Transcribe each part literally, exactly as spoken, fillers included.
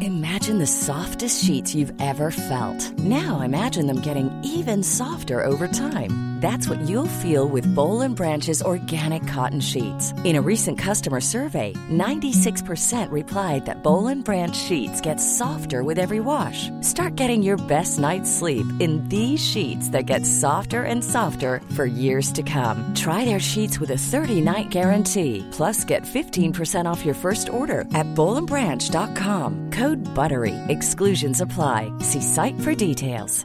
Imagine the softest sheets you've ever felt. Now imagine them getting even softer over time. That's what you'll feel with Boll and Branch's organic cotton sheets. In a recent customer survey, ninety-six percent replied that Boll and Branch sheets get softer with every wash. Start getting your best night's sleep in these sheets that get softer and softer for years to come. Try their sheets with a thirty-night guarantee. Plus, get fifteen percent off your first order at boll and branch dot com. Code BUTTERY. Exclusions apply. See site for details.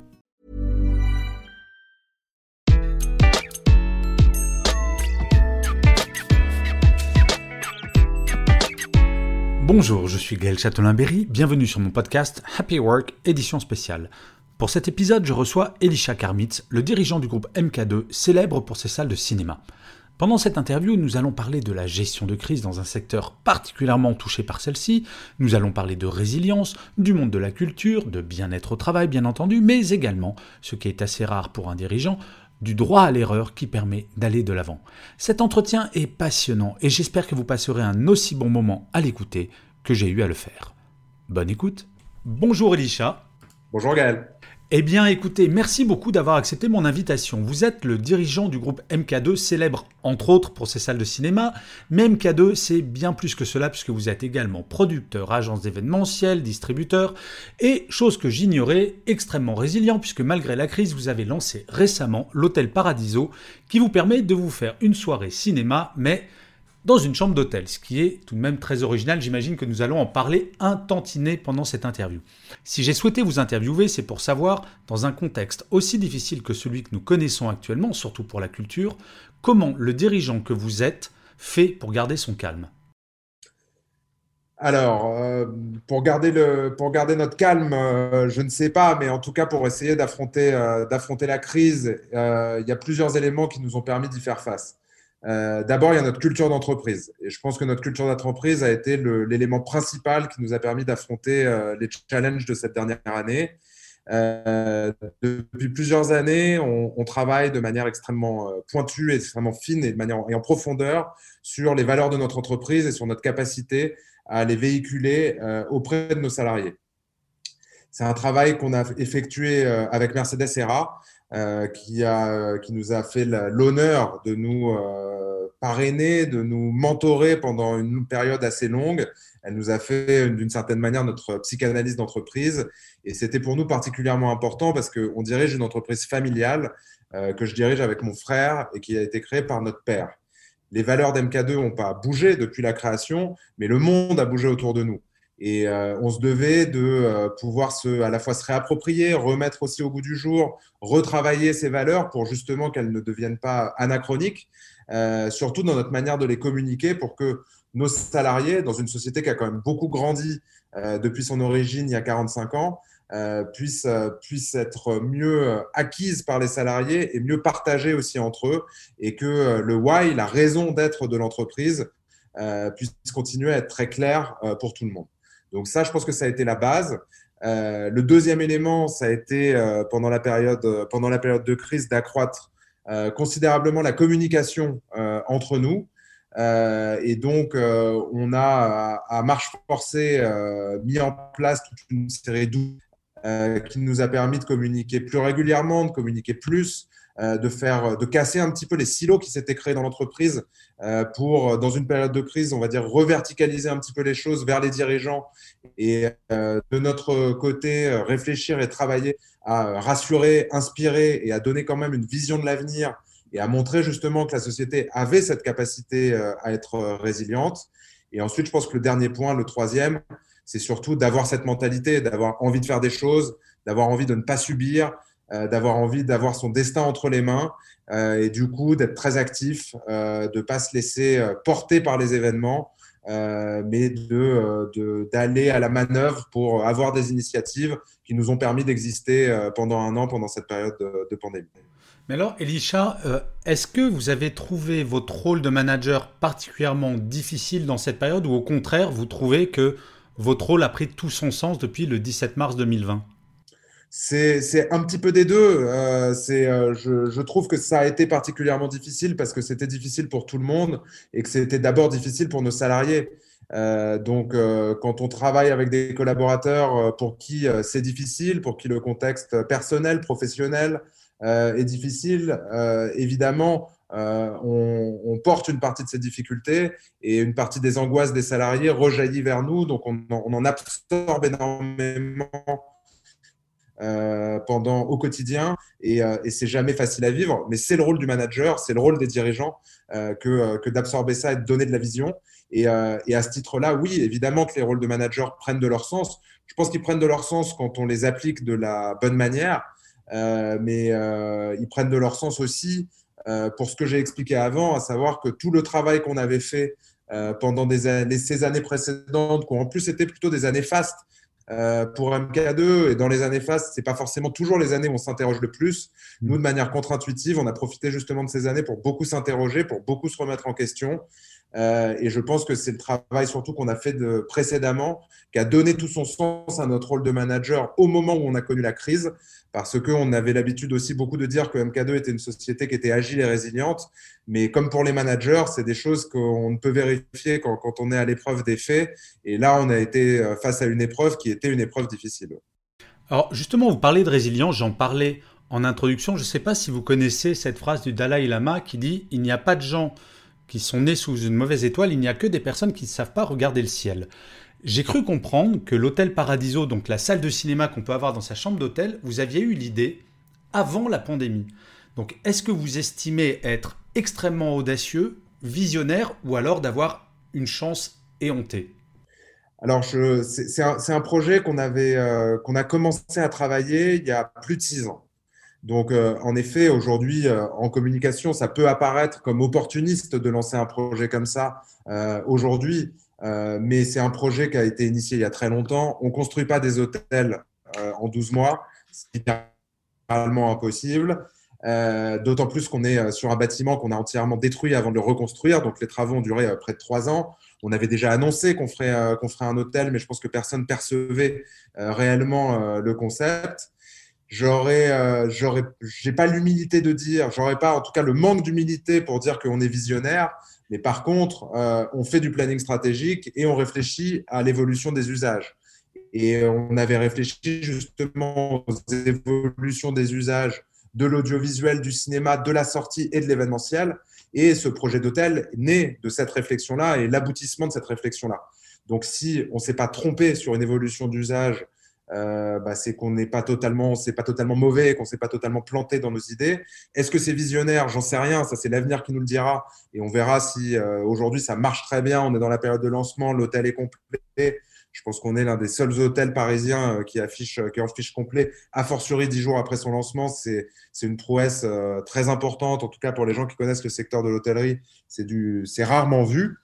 Bonjour, je suis Gaël Châtelain-Berry, bienvenue sur mon podcast Happy Work, édition spéciale. Pour cet épisode, je reçois Elisha Karmitz, le dirigeant du groupe M K deux, célèbre pour ses salles de cinéma. Pendant cette interview, nous allons parler de la gestion de crise dans un secteur particulièrement touché par celle-ci, nous allons parler de résilience, du monde de la culture, de bien-être au travail bien entendu, mais également, ce qui est assez rare pour un dirigeant, du droit à l'erreur qui permet d'aller de l'avant. Cet entretien est passionnant et j'espère que vous passerez un aussi bon moment à l'écouter que j'ai eu à le faire. Bonne écoute. Bonjour Elisha. Bonjour Gaël. Eh bien écoutez, merci beaucoup d'avoir accepté mon invitation. Vous êtes le dirigeant du groupe M K deux, célèbre entre autres pour ses salles de cinéma, mais M K deux c'est bien plus que cela puisque vous êtes également producteur, agence d'événementiel, distributeur et, chose que j'ignorais, extrêmement résilient puisque malgré la crise, vous avez lancé récemment l'hôtel Paradiso qui vous permet de vous faire une soirée cinéma, mais dans une chambre d'hôtel, ce qui est tout de même très original. J'imagine que nous allons en parler un tantinet pendant cette interview. Si j'ai souhaité vous interviewer, c'est pour savoir, dans un contexte aussi difficile que celui que nous connaissons actuellement, surtout pour la culture, comment le dirigeant que vous êtes fait pour garder son calme. Alors, euh, pour, garder le, pour garder notre calme, euh, je ne sais pas, mais en tout cas pour essayer d'affronter, euh, d'affronter la crise, euh, il y a plusieurs éléments qui nous ont permis d'y faire face. Euh, d'abord, il y a notre culture d'entreprise. Et je pense que notre culture d'entreprise a été le, l'élément principal qui nous a permis d'affronter euh, les challenges de cette dernière année. Euh, depuis plusieurs années, on, on travaille de manière extrêmement euh, pointue et extrêmement fine et, de manière, et en profondeur sur les valeurs de notre entreprise et sur notre capacité à les véhiculer euh, auprès de nos salariés. C'est un travail qu'on a effectué euh, avec Mercedes E R A, Euh, qui, a, qui nous a fait la, l'honneur de nous euh, parrainer, de nous mentorer pendant une période assez longue. Elle nous a fait d'une certaine manière notre psychanalyse d'entreprise et c'était pour nous particulièrement important parce qu'on dirige une entreprise familiale euh, que je dirige avec mon frère et qui a été créée par notre père. Les valeurs d'M K deux n'ont pas bougé depuis la création, mais le monde a bougé autour de nous. Et euh, on se devait de euh, pouvoir se, à la fois se réapproprier, remettre aussi au goût du jour, retravailler ces valeurs pour justement qu'elles ne deviennent pas anachroniques, euh, surtout dans notre manière de les communiquer pour que nos salariés, dans une société qui a quand même beaucoup grandi euh, depuis son origine il y a quarante-cinq ans, euh, puissent, euh, puissent être mieux acquises par les salariés et mieux partagées aussi entre eux et que euh, le why, la raison d'être de l'entreprise, euh, puisse continuer à être très clair euh, pour tout le monde. Donc ça, je pense que ça a été la base. Euh, le deuxième élément, ça a été euh, pendant la période, euh, pendant la période de crise d'accroître euh, considérablement la communication euh, entre nous. Euh, et donc, euh, on a, à, à marche forcée, euh, mis en place toute une série d'outils euh, qui nous a permis de communiquer plus régulièrement, de communiquer plus, euh, de faire, de casser un petit peu les silos qui s'étaient créés dans l'entreprise euh, pour, dans une période de crise, on va dire, reverticaliser un petit peu les choses vers les dirigeants et euh, de notre côté, réfléchir et travailler à rassurer, inspirer et à donner quand même une vision de l'avenir et à montrer justement que la société avait cette capacité euh, à être résiliente. Et ensuite, je pense que le dernier point, le troisième, c'est surtout d'avoir cette mentalité, d'avoir envie de faire des choses, d'avoir envie de ne pas subir, euh, d'avoir envie d'avoir son destin entre les mains euh, et du coup d'être très actif, euh, de ne pas se laisser euh, porter par les événements, euh, mais de, euh, de, d'aller à la manœuvre pour avoir des initiatives qui nous ont permis d'exister euh, pendant un an, pendant cette période de, de pandémie. Mais alors, Elisha, euh, est-ce que vous avez trouvé votre rôle de manager particulièrement difficile dans cette période ou au contraire, vous trouvez que votre rôle a pris tout son sens depuis le dix-sept mars deux mille vingt ? C'est, c'est un petit peu des deux. Euh, c'est, euh, je, je trouve que ça a été particulièrement difficile parce que c'était difficile pour tout le monde et que c'était d'abord difficile pour nos salariés. Euh, donc, euh, quand on travaille avec des collaborateurs euh, pour qui euh, c'est difficile, pour qui le contexte personnel, professionnel euh, est difficile, euh, évidemment, euh, on, on porte une partie de ces difficultés et une partie des angoisses des salariés rejaillit vers nous. Donc, on, on en absorbe énormément euh, pendant au quotidien et, euh, et c'est jamais facile à vivre. Mais c'est le rôle du manager, c'est le rôle des dirigeants euh, que, euh, que d'absorber ça et de donner de la vision. Et, euh, et à ce titre-là, oui, évidemment que les rôles de manager prennent de leur sens. Je pense qu'ils prennent de leur sens quand on les applique de la bonne manière, euh, mais euh, ils prennent de leur sens aussi euh, pour ce que j'ai expliqué avant, à savoir que tout le travail qu'on avait fait euh, pendant des années, ces années précédentes, qui en plus étaient plutôt des années fastes euh, pour M K deux, et dans les années fastes, ce n'est pas forcément toujours les années où on s'interroge le plus. Nous, de manière contre-intuitive, on a profité justement de ces années pour beaucoup s'interroger, pour beaucoup se remettre en question. Euh, et je pense que c'est le travail surtout qu'on a fait de, précédemment qui a donné tout son sens à notre rôle de manager au moment où on a connu la crise, parce qu'on avait l'habitude aussi beaucoup de dire que M K deux était une société qui était agile et résiliente, mais comme pour les managers, c'est des choses qu'on ne peut vérifier quand, quand on est à l'épreuve des faits, et là on a été face à une épreuve qui était une épreuve difficile. Alors justement, vous parlez de résilience, j'en parlais en introduction, je ne sais pas si vous connaissez cette phrase du Dalai Lama qui dit « Il n'y a pas de gens qui sont nés sous une mauvaise étoile, il n'y a que des personnes qui ne savent pas regarder le ciel ». J'ai cru comprendre que l'hôtel Paradiso, donc la salle de cinéma qu'on peut avoir dans sa chambre d'hôtel, vous aviez eu l'idée avant la pandémie. Donc est-ce que vous estimez être extrêmement audacieux, visionnaire, ou alors d'avoir une chance éhontée ? Alors, je, c'est, c'est, un, c'est un projet qu'on avait, euh, qu'on a commencé à travailler il y a plus de six ans. Donc, euh, en effet, aujourd'hui, euh, en communication, ça peut apparaître comme opportuniste de lancer un projet comme ça euh, aujourd'hui, euh, mais c'est un projet qui a été initié il y a très longtemps. On ne construit pas des hôtels euh, en douze mois, c'est littéralement impossible. Euh, d'autant plus qu'on est sur un bâtiment qu'on a entièrement détruit avant de le reconstruire. Donc, les travaux ont duré euh, près de trois ans. On avait déjà annoncé qu'on ferait, euh, qu'on ferait un hôtel, mais je pense que personne ne percevait euh, réellement euh, le concept. J'aurais, euh, j'aurais, j'ai pas l'humilité de dire, j'aurais pas en tout cas le manque d'humilité pour dire qu'on est visionnaire, mais par contre, euh, on fait du planning stratégique et on réfléchit à l'évolution des usages. Et on avait réfléchi justement aux évolutions des usages de l'audiovisuel, du cinéma, de la sortie et de l'événementiel. Et ce projet d'hôtel naît de cette réflexion-là et l'aboutissement de cette réflexion-là. Donc, si on ne s'est pas trompé sur une évolution d'usage, Euh, bah, c'est qu'on n'est pas totalement, c'est pas totalement mauvais, qu'on ne s'est pas totalement planté dans nos idées. Est-ce que c'est visionnaire ? J'en sais rien, ça c'est l'avenir qui nous le dira et on verra si euh, aujourd'hui ça marche très bien, on est dans la période de lancement, l'hôtel est complet. Je pense qu'on est l'un des seuls hôtels parisiens euh, qui affiche, qui affiche complet, a fortiori dix jours après son lancement. C'est, c'est une prouesse euh, très importante, en tout cas pour les gens qui connaissent le secteur de l'hôtellerie, c'est, du, c'est rarement vu.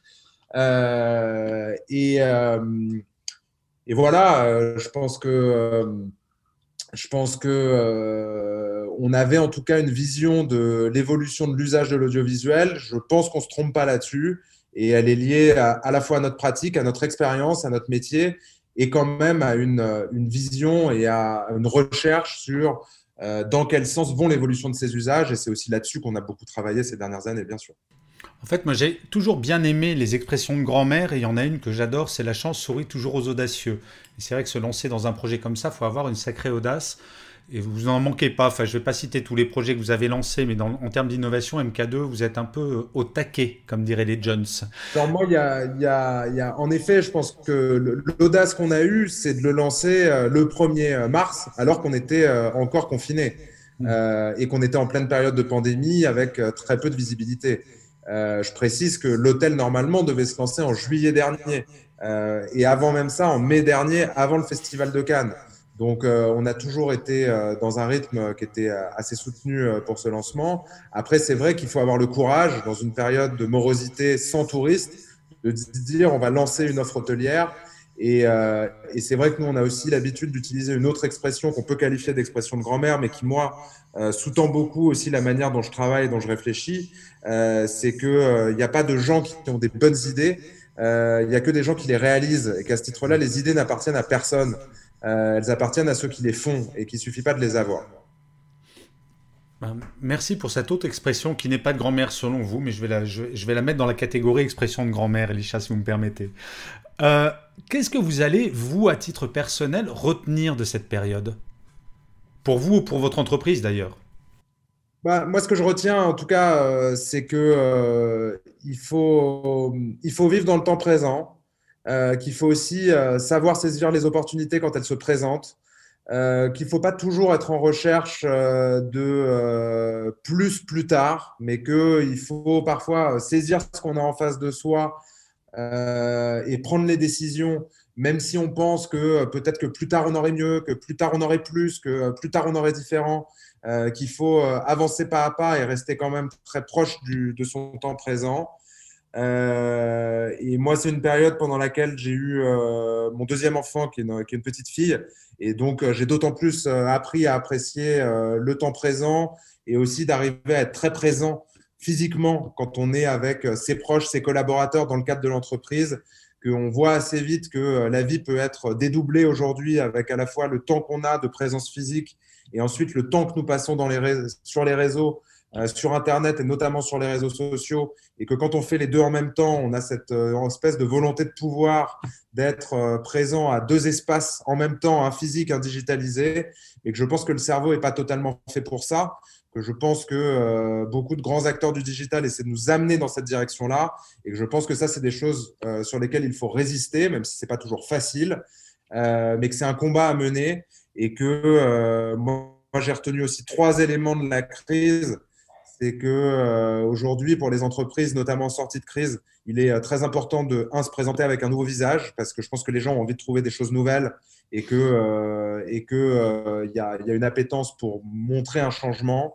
Euh, et euh, Et voilà, euh, je pense que, euh, je pense que euh, on avait en tout cas une vision de l'évolution de l'usage de l'audiovisuel. Je pense qu'on ne se trompe pas là-dessus. Et elle est liée à, à la fois à notre pratique, à notre expérience, à notre métier, et quand même à une, une vision et à une recherche sur euh, dans quel sens vont l'évolution de ces usages. Et c'est aussi là-dessus qu'on a beaucoup travaillé ces dernières années, bien sûr. En fait, moi j'ai toujours bien aimé les expressions de grand-mère et il y en a une que j'adore, c'est la chance sourit toujours aux audacieux. Et c'est vrai que se lancer dans un projet comme ça, il faut avoir une sacrée audace et vous n'en manquez pas. Enfin, je ne vais pas citer tous les projets que vous avez lancés, mais dans, en termes d'innovation, M K deux, vous êtes un peu au taquet, comme diraient les Jones. Alors moi, il y a, il y a, il y a, en effet, je pense que l'audace qu'on a eue, c'est de le lancer le premier mars, alors qu'on était encore confinés euh, et qu'on était en pleine période de pandémie avec très peu de visibilité. Euh, je précise que l'hôtel, normalement, devait se lancer en juillet dernier. Euh, et avant même ça, en mai dernier, avant le Festival de Cannes. Donc, euh, on a toujours été euh, dans un rythme qui était assez soutenu euh, pour ce lancement. Après, c'est vrai qu'il faut avoir le courage, dans une période de morosité sans touristes, de dire on va lancer une offre hôtelière. Et, euh, et c'est vrai que nous, on a aussi l'habitude d'utiliser une autre expression qu'on peut qualifier d'expression de grand-mère, mais qui, moi, euh, sous-tend beaucoup aussi la manière dont je travaille et dont je réfléchis. Euh, c'est qu'il n'y euh, a pas de gens qui ont des bonnes idées, il euh, n'y a que des gens qui les réalisent. Et qu'à ce titre-là, les idées n'appartiennent à personne. Euh, elles appartiennent à ceux qui les font et qu'il ne suffit pas de les avoir. Ben, merci pour cette autre expression qui n'est pas de grand-mère selon vous, mais je vais la, je, je vais la mettre dans la catégorie expression de grand-mère, Elisha, si vous me permettez. Euh, Qu'est-ce que vous allez, vous, à titre personnel, retenir de cette période? Pour vous ou pour votre entreprise d'ailleurs? Bah, moi, ce que je retiens, en tout cas, euh, c'est que euh, il faut, il faut vivre dans le temps présent, euh, qu'il faut aussi euh, savoir saisir les opportunités quand elles se présentent, euh, qu'il ne faut pas toujours être en recherche euh, de euh, plus plus tard, mais qu'il faut parfois saisir ce qu'on a en face de soi euh, et prendre les décisions, même si on pense que euh, peut-être que plus tard on aurait mieux, que plus tard on aurait plus, que euh, plus tard on aurait différent, euh, qu'il faut euh, avancer pas à pas et rester quand même très proche du, de son temps présent. Euh, et moi, c'est une période pendant laquelle j'ai eu euh, mon deuxième enfant, qui est une, qui est une petite fille. Et donc, euh, j'ai d'autant plus euh, appris à apprécier euh, le temps présent et aussi d'arriver à être très présent physiquement quand on est avec euh, ses proches, ses collaborateurs dans le cadre de l'entreprise, qu'on voit assez vite que euh, la vie peut être dédoublée aujourd'hui avec à la fois le temps qu'on a de présence physique et ensuite le temps que nous passons dans les ré- sur les réseaux, euh, sur Internet et notamment sur les réseaux sociaux, et que quand on fait les deux en même temps, on a cette euh, espèce de volonté de pouvoir d'être euh, présent à deux espaces en même temps, un physique, un digitalisé, et que je pense que le cerveau n'est pas totalement fait pour ça, que je pense que euh, beaucoup de grands acteurs du digital essaient de nous amener dans cette direction-là, et que je pense que ça, c'est des choses euh, sur lesquelles il faut résister, même si ce n'est pas toujours facile, euh, mais que c'est un combat à mener, et que euh, moi, moi, j'ai retenu aussi trois éléments de la crise. C'est que euh, aujourd'hui, pour les entreprises, notamment en sortie de crise, il est euh, très important de, un, se présenter avec un nouveau visage, parce que je pense que les gens ont envie de trouver des choses nouvelles et que euh, et que euh, il y a, il y a une appétence pour montrer un changement.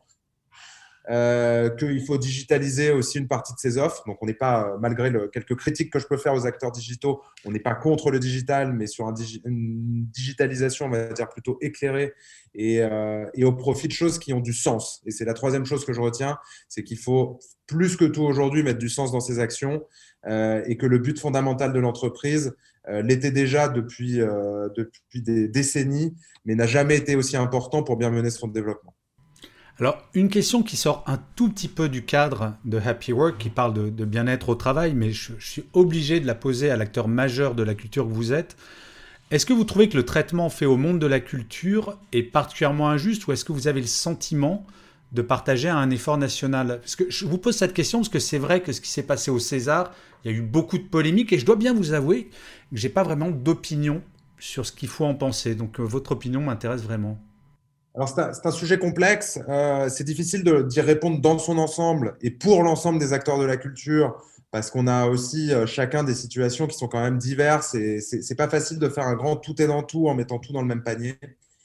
Euh, qu'il faut digitaliser aussi une partie de ses offres. Donc, on n'est pas, euh, malgré le, quelques critiques que je peux faire aux acteurs digitaux, on n'est pas contre le digital, mais sur un digi- une digitalisation, on va dire, plutôt éclairée et, euh, et au profit de choses qui ont du sens. Et c'est la troisième chose que je retiens, c'est qu'il faut plus que tout aujourd'hui mettre du sens dans ses actions euh, et que le but fondamental de l'entreprise euh, l'était déjà depuis, euh, depuis des décennies, mais n'a jamais été aussi important pour bien mener son développement. Alors, une question qui sort un tout petit peu du cadre de Happy Work, qui parle de, de bien-être au travail, mais je, je suis obligé de la poser à l'acteur majeur de la culture que vous êtes. Est-ce que vous trouvez que le traitement fait au monde de la culture est particulièrement injuste, ou est-ce que vous avez le sentiment de partager un effort national? Parce que je vous pose cette question parce que c'est vrai que ce qui s'est passé au César, il y a eu beaucoup de polémiques, et je dois bien vous avouer que j'ai pas vraiment d'opinion sur ce qu'il faut en penser. Donc, euh, votre opinion m'intéresse vraiment. Alors, c'est un, c'est un sujet complexe. Euh, c'est difficile de- d'y répondre dans son ensemble et pour l'ensemble des acteurs de la culture, parce qu'on a aussi euh, chacun des situations qui sont quand même diverses et c'est c'est pas facile de faire un grand tout est dans tout en mettant tout dans le même panier.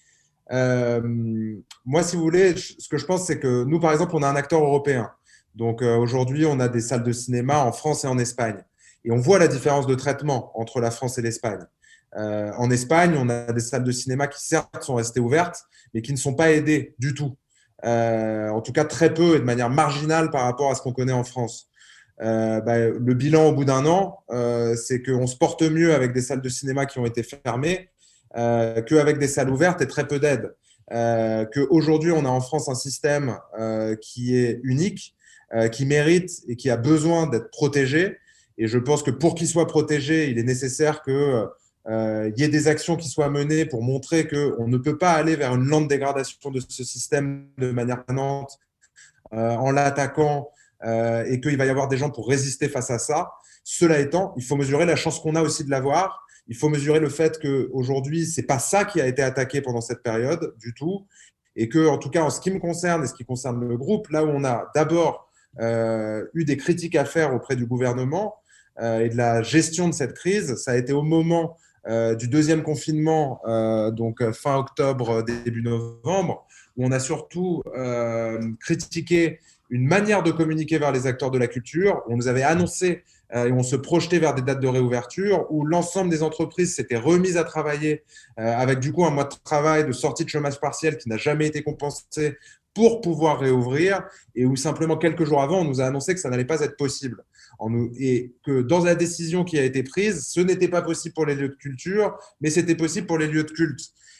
Euh, Moi, si vous voulez, je- ce que je pense, c'est que nous, par exemple, on a un acteur européen. Donc, euh, aujourd'hui, on a des salles de cinéma en France et en Espagne. Et on voit la différence de traitement entre la France et l'Espagne. Euh, en Espagne, on a des salles de cinéma qui, certes, sont restées ouvertes, mais qui ne sont pas aidées du tout. Euh, en tout cas, très peu et de manière marginale par rapport à ce qu'on connaît en France. Euh, bah, le bilan au bout d'un an, euh, c'est qu'on se porte mieux avec des salles de cinéma qui ont été fermées euh, qu'avec des salles ouvertes et très peu d'aide. Euh, Qu'aujourd'hui, on a en France un système euh, qui est unique, euh, qui mérite et qui a besoin d'être protégé. Et je pense que pour qu'il soit protégé, il est nécessaire que euh, il y ait des actions qui soient menées pour montrer qu'on ne peut pas aller vers une lente dégradation de ce système de manière permanente euh, en l'attaquant euh, et qu'il va y avoir des gens pour résister face à ça. Cela étant, il faut mesurer la chance qu'on a aussi de l'avoir. Il faut mesurer le fait qu'aujourd'hui, ce n'est pas ça qui a été attaqué pendant cette période du tout. Et que, en tout cas, en ce qui me concerne et ce qui concerne le groupe, là où on a d'abord euh, eu des critiques à faire auprès du gouvernement euh, et de la gestion de cette crise, ça a été au moment euh, du deuxième confinement, euh, donc fin octobre, début novembre, où on a surtout euh, critiqué une manière de communiquer vers les acteurs de la culture. On nous avait annoncé euh, et on se projetait vers des dates de réouverture où l'ensemble des entreprises s'étaient remises à travailler euh, avec du coup un mois de travail, de sortie de chômage partiel qui n'a jamais été compensé pour pouvoir réouvrir et où simplement quelques jours avant, on nous a annoncé que ça n'allait pas être possible. En nous, et que dans la décision qui a été prise, ce n'était pas possible pour les lieux de culture, mais c'était possible pour les lieux de culte.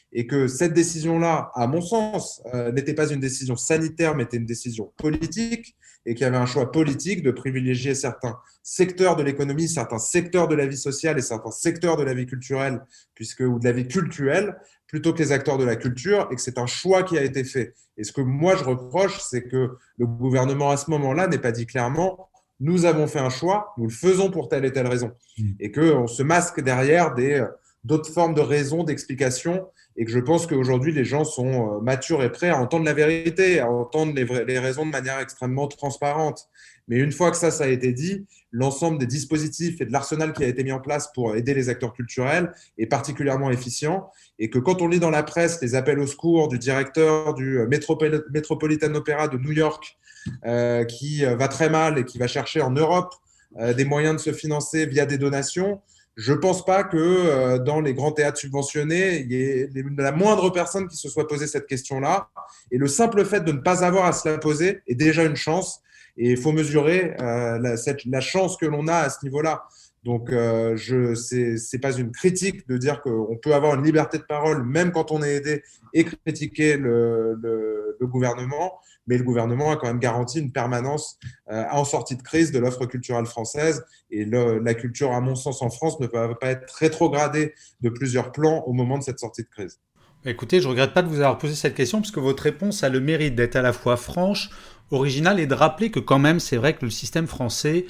et que cette décision-là, à mon sens, euh, n'était pas une décision sanitaire, mais était une décision politique, et qu'il y avait un choix politique de privilégier certains secteurs de l'économie, certains secteurs de la vie sociale et certains secteurs de la vie culturelle, puisque, ou de la vie cultuelle, plutôt que les acteurs de la culture, et que c'est un choix qui a été fait. Et ce que moi je reproche, c'est que le gouvernement à ce moment-là n'ait pas dit clairement « nous avons fait un choix, nous le faisons pour telle et telle raison », et qu'on se masque derrière des, d'autres formes de raisons, d'explications, et que je pense qu'aujourd'hui, les gens sont matures et prêts à entendre la vérité, à entendre les, vrais, les raisons de manière extrêmement transparente. Mais une fois que ça, ça a été dit, l'ensemble des dispositifs et de l'arsenal qui a été mis en place pour aider les acteurs culturels est particulièrement efficient, et que quand on lit dans la presse les appels au secours du directeur du Metropol- Metropolitan Opera de New York, euh, qui va très mal et qui va chercher en Europe euh, des moyens de se financer via des donations, je ne pense pas que euh, dans les grands théâtres subventionnés, il y ait la moindre personne qui se soit posé cette question-là. Et le simple fait de ne pas avoir à se la poser est déjà une chance. Et il faut mesurer euh, la, cette, la chance que l'on a à ce niveau-là. Donc, euh, ce n'est pas une critique de dire qu'on peut avoir une liberté de parole, même quand on est aidé, et critiquer le, le, le gouvernement. Mais le gouvernement a quand même garanti une permanence euh, en sortie de crise de l'offre culturelle française. Et le, la culture, à mon sens, en France, ne peut pas être rétrogradée de plusieurs plans au moment de cette sortie de crise. Écoutez, je ne regrette pas de vous avoir posé cette question, parce que votre réponse a le mérite d'être à la fois franche, originale, et de rappeler que quand même, c'est vrai que le système français,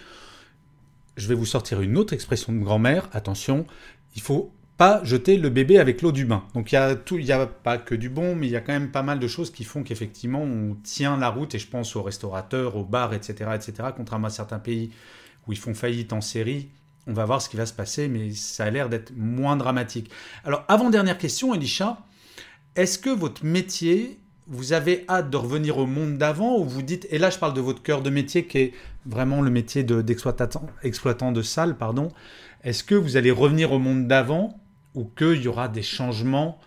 je vais vous sortir une autre expression de grand-mère, attention, il ne faut pas jeter le bébé avec l'eau du bain. Donc il n'y a, a pas que du bon, mais il y a quand même pas mal de choses qui font qu'effectivement on tient la route, et je pense aux restaurateurs, aux bars, et cetera, et cetera. Contrairement à certains pays où ils font faillite en série, on va voir ce qui va se passer, mais ça a l'air d'être moins dramatique. Alors, avant-dernière question, Elisha, est-ce que votre métier, vous avez hâte de revenir au monde d'avant, ou vous dites, et là je parle de votre cœur de métier qui est vraiment le métier de, d'exploitant exploitant de salle, pardon, est-ce que vous allez revenir au monde d'avant, ou qu'il y aura des changements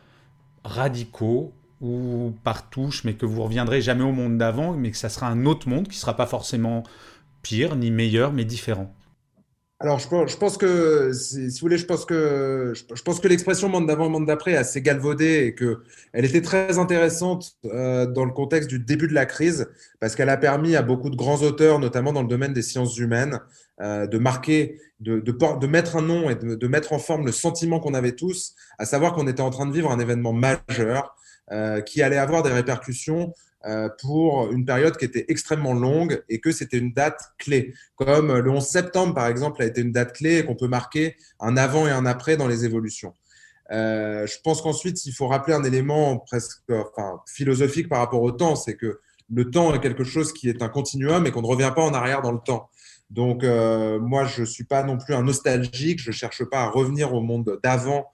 radicaux ou par touche, mais que vous ne reviendrez jamais au monde d'avant, mais que ça sera un autre monde qui ne sera pas forcément pire ni meilleur, mais différent? Alors, je pense, je pense que, si, si vous voulez, je pense que, je pense que l'expression monde d'avant, monde d'après est assez galvaudée, et qu'elle était très intéressante euh, dans le contexte du début de la crise, parce qu'elle a permis à beaucoup de grands auteurs, notamment dans le domaine des sciences humaines, euh, de marquer, de, de, de mettre un nom et de, de mettre en forme le sentiment qu'on avait tous, à savoir qu'on était en train de vivre un événement majeur euh, qui allait avoir des répercussions Euh, pour une période qui était extrêmement longue, et que c'était une date clé. Comme le onze septembre, par exemple, a été une date clé, et qu'on peut marquer un avant et un après dans les évolutions. Euh, je pense qu'ensuite, il faut rappeler un élément presque enfin, philosophique par rapport au temps, c'est que le temps est quelque chose qui est un continuum et qu'on ne revient pas en arrière dans le temps. Donc, euh, moi, je ne suis pas non plus un nostalgique, je ne cherche pas à revenir au monde d'avant,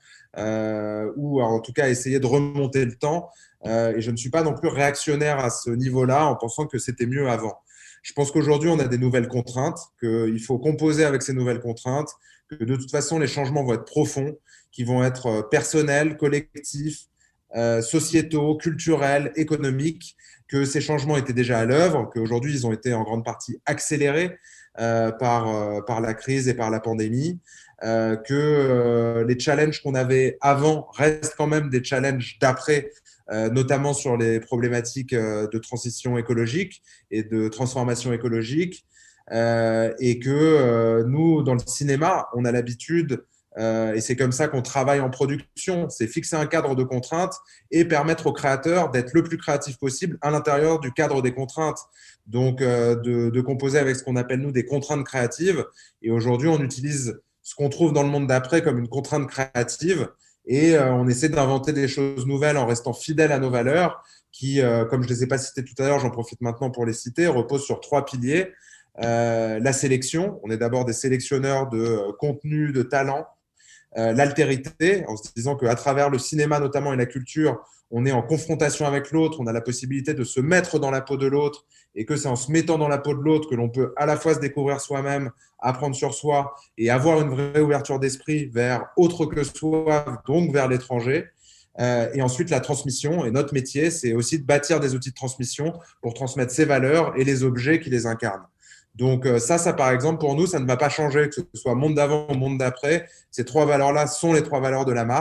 euh, ou en tout cas à essayer de remonter le temps. Euh, et je ne suis pas non plus réactionnaire à ce niveau-là en pensant que c'était mieux avant. Je pense qu'aujourd'hui, on a des nouvelles contraintes, qu'il faut composer avec ces nouvelles contraintes, que de toute façon, les changements vont être profonds, qui vont être personnels, collectifs, euh, sociétaux, culturels, économiques, que ces changements étaient déjà à l'œuvre, qu'aujourd'hui, ils ont été en grande partie accélérés euh, par, euh, par la crise et par la pandémie. Euh, que euh, les challenges qu'on avait avant restent quand même des challenges d'après, euh, notamment sur les problématiques euh, de transition écologique et de transformation écologique, euh, et que euh, nous, dans le cinéma, on a l'habitude, euh, et c'est comme ça qu'on travaille en production, c'est fixer un cadre de contraintes et permettre aux créateurs d'être le plus créatif possible à l'intérieur du cadre des contraintes. Donc, euh, de, de composer avec ce qu'on appelle, nous, des contraintes créatives. Et aujourd'hui, on utilise ce qu'on trouve dans le monde d'après comme une contrainte créative, et euh, on essaie d'inventer des choses nouvelles en restant fidèle à nos valeurs qui, euh, comme je ne les ai pas citées tout à l'heure, j'en profite maintenant pour les citer, reposent sur trois piliers. Euh, la sélection, on est d'abord des sélectionneurs de euh, contenu, de talent. Euh, l'altérité, en se disant qu'à travers le cinéma notamment et la culture, on est en confrontation avec l'autre, on a la possibilité de se mettre dans la peau de l'autre, et que c'est en se mettant dans la peau de l'autre que l'on peut à la fois se découvrir soi-même, apprendre sur soi et avoir une vraie ouverture d'esprit vers autre que soi, donc vers l'étranger. Euh, et ensuite, la transmission. Et notre métier, c'est aussi de bâtir des outils de transmission pour transmettre ces valeurs et les objets qui les incarnent. Donc ça, ça par exemple, pour nous, ça ne va pas changer, que ce soit monde d'avant ou monde d'après. Ces trois valeurs-là sont les trois valeurs de la marque.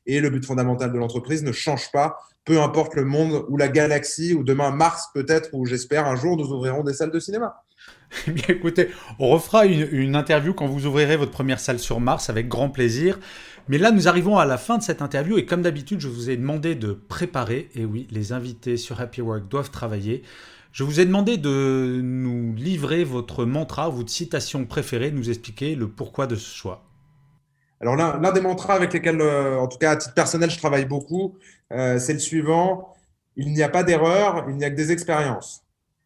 Et le but fondamental de l'entreprise ne change pas, peu importe le monde ou la galaxie, ou demain Mars peut-être, où j'espère un jour nous ouvrirons des salles de cinéma. Eh bien, écoutez, on refera une, une interview quand vous ouvrirez votre première salle sur Mars avec grand plaisir. Mais là, nous arrivons à la fin de cette interview et comme d'habitude, je vous ai demandé de préparer. Et oui, les invités sur Happy Work doivent travailler. Je vous ai demandé de nous livrer votre mantra, votre citation préférée, nous expliquer le pourquoi de ce choix. Alors l'un, l'un des mantras avec lesquels, euh, en tout cas à titre personnel, je travaille beaucoup, euh, c'est le suivant. Il n'y a pas d'erreur, il n'y a que des expériences.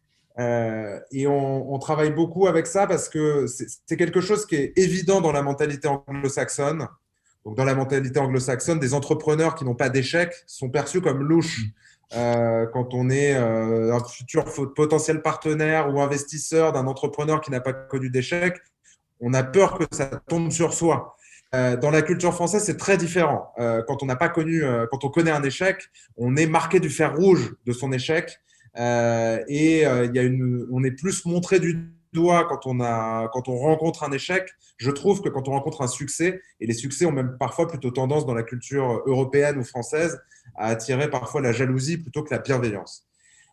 Euh, et on, on travaille beaucoup avec ça parce que c'est, c'est quelque chose qui est évident dans la mentalité anglo-saxonne. Donc, dans la mentalité anglo-saxonne, des entrepreneurs qui n'ont pas d'échec sont perçus comme louches. Euh, quand on est euh, un futur potentiel partenaire ou investisseur d'un entrepreneur qui n'a pas connu d'échec, on a peur que ça tombe sur soi. Euh, dans la culture française, c'est très différent. Euh, quand on n'a pas connu, euh, quand on connaît un échec, on est marqué du fer rouge de son échec. Euh, et euh, il y a une, on est plus montré du doigt quand on a, quand on rencontre un échec. Je trouve que quand on rencontre un succès, et les succès ont même parfois plutôt tendance dans la culture européenne ou française à attirer parfois la jalousie plutôt que la bienveillance.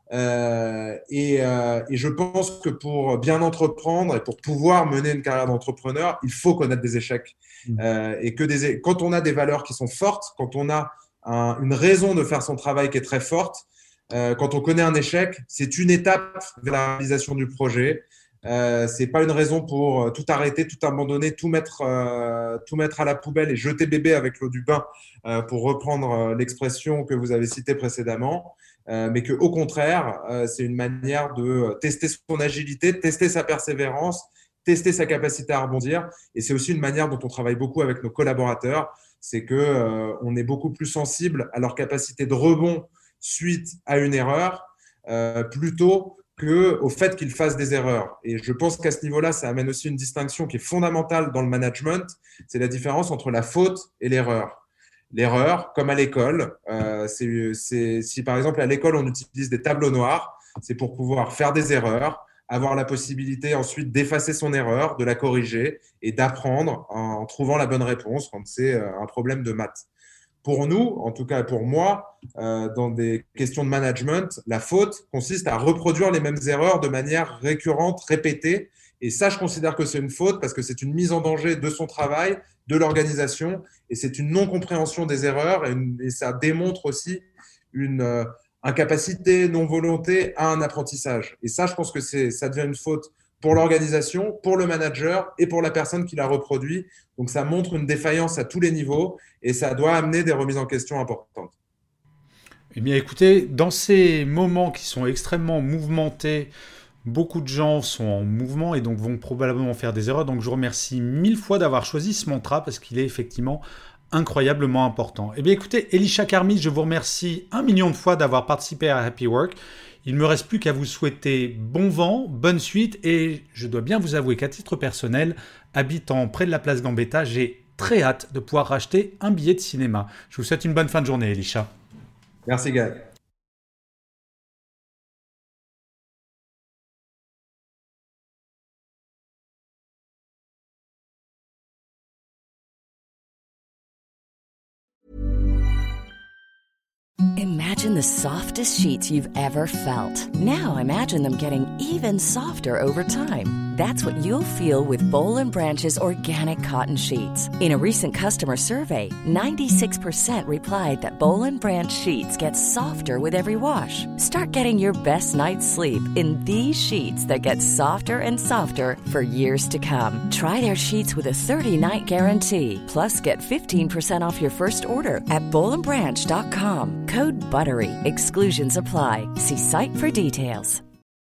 Euh, et, euh, et je pense que pour bien entreprendre et pour pouvoir mener une carrière d'entrepreneur, il faut connaître des échecs. Mmh. Euh, et que des, quand on a des valeurs qui sont fortes, quand on a un, une raison de faire son travail qui est très forte, Euh, quand on connaît un échec, c'est une étape vers la réalisation du projet. Euh, c'est pas une raison pour tout arrêter, tout abandonner, tout mettre, euh, tout mettre à la poubelle et jeter bébé avec l'eau du bain, euh, pour reprendre l'expression que vous avez citée précédemment. Euh, mais que, au contraire, euh, c'est une manière de tester son agilité, tester sa persévérance, tester sa capacité à rebondir. Et c'est aussi une manière dont on travaille beaucoup avec nos collaborateurs. C'est que euh, on est beaucoup plus sensible à leur capacité de rebond suite à une erreur, euh, plutôt qu'au fait qu'ils fassent des erreurs. Et je pense qu'à ce niveau-là, ça amène aussi une distinction qui est fondamentale dans le management, c'est la différence entre la faute et l'erreur. L'erreur, comme à l'école, euh, c'est, c'est, si par exemple à l'école on utilise des tableaux noirs, c'est pour pouvoir faire des erreurs, avoir la possibilité ensuite d'effacer son erreur, de la corriger et d'apprendre en trouvant la bonne réponse quand c'est un problème de maths. Pour nous, en tout cas pour moi, euh, dans des questions de management, la faute consiste à reproduire les mêmes erreurs de manière récurrente, répétée. Et ça, je considère que c'est une faute parce que c'est une mise en danger de son travail, de l'organisation, et c'est une non-compréhension des erreurs. Et, une, et ça démontre aussi une euh, incapacité, non-volonté à un apprentissage. Et ça, je pense que c'est, ça devient une faute pour l'organisation, pour le manager et pour la personne qui la reproduit. Donc, ça montre une défaillance à tous les niveaux et ça doit amener des remises en question importantes. Eh bien, écoutez, dans ces moments qui sont extrêmement mouvementés, beaucoup de gens sont en mouvement et donc vont probablement faire des erreurs. Donc, je vous remercie mille fois d'avoir choisi ce mantra parce qu'il est effectivement incroyablement important. Eh bien, écoutez, Elisha Karmitz, je vous remercie un million de fois d'avoir participé à Happy Work. Il ne me reste plus qu'à vous souhaiter bon vent, bonne suite et je dois bien vous avouer qu'à titre personnel, habitant près de la place Gambetta, j'ai très hâte de pouvoir racheter un billet de cinéma. Je vous souhaite une bonne fin de journée, Elisha. Merci, Guy. Imagine the softest sheets you've ever felt. Now imagine them getting even softer over time. That's what you'll feel with Boll and Branch's organic cotton sheets. In a recent customer survey, ninety-six percent replied that Boll and Branch sheets get softer with every wash. Start getting your best night's sleep in these sheets that get softer and softer for years to come. Try their sheets with a thirty-night guarantee. Plus, get fifteen percent off your first order at boll and branch dot com. Code BUTTERY. Exclusions apply. See site for details.